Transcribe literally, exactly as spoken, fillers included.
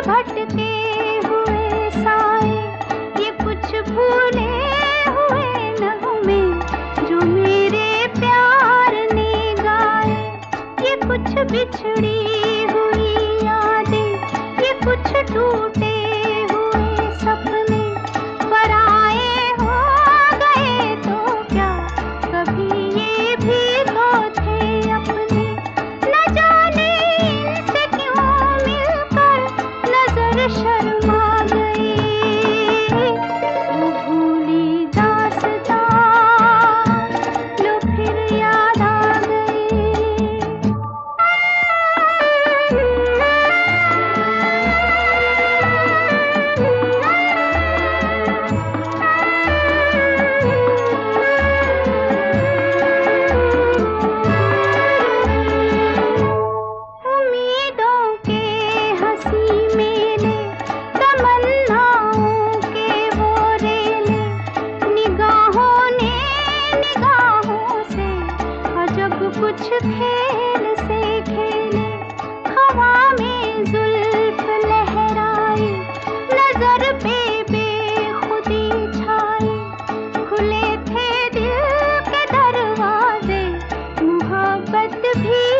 भटके हुए साए, ये कुछ भूले हुए नगमे जो मेरे प्यार ने गाए। ये कुछ बिछड़ी हुई यादें, ये कुछ टूटे हुए सपने, पराए हो गए तो क्या कभी ये भी तो थे अपने। न जाने इनसे क्यों मिलकर नजर शर्मा गई, वो भूली दास्तां लो फिर याद आ गई। उम्मीदों के हंसी मेले, तमन्नाओं के वो रेले, निगाहों ने निगाहों से अजब कुछ खेल से खेले। हवा में जुल्फ लहराई, नजर पे बेखुदी छाई, खुले थे दिल के दरवाजे, मोहब्बत भी